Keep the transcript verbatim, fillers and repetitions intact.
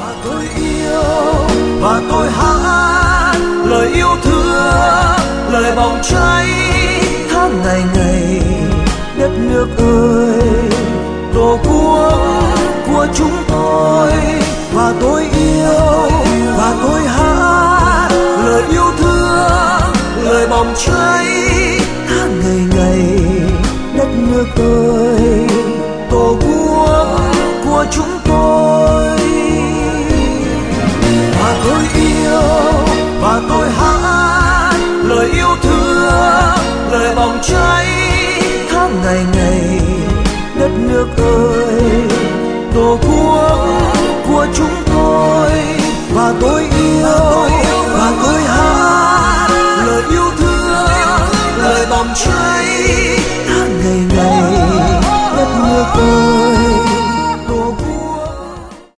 Và tôi yêu và tôi hát lời yêu thương, lời bỏng cháy tháng ngày ngày. Đất nước ơi, tổ quốc của chúng tôi. Và tôi yêu và tôi hát lời yêu thương, lời bỏng cháy tháng ngày ngày. Đất nước ơi, tổ quốc của chúng tôi. Và tôi yêu và tôi hát lời yêu thương, lời bỏng cháy tháng ngày ngày. Đất nước ơi, tổ quốc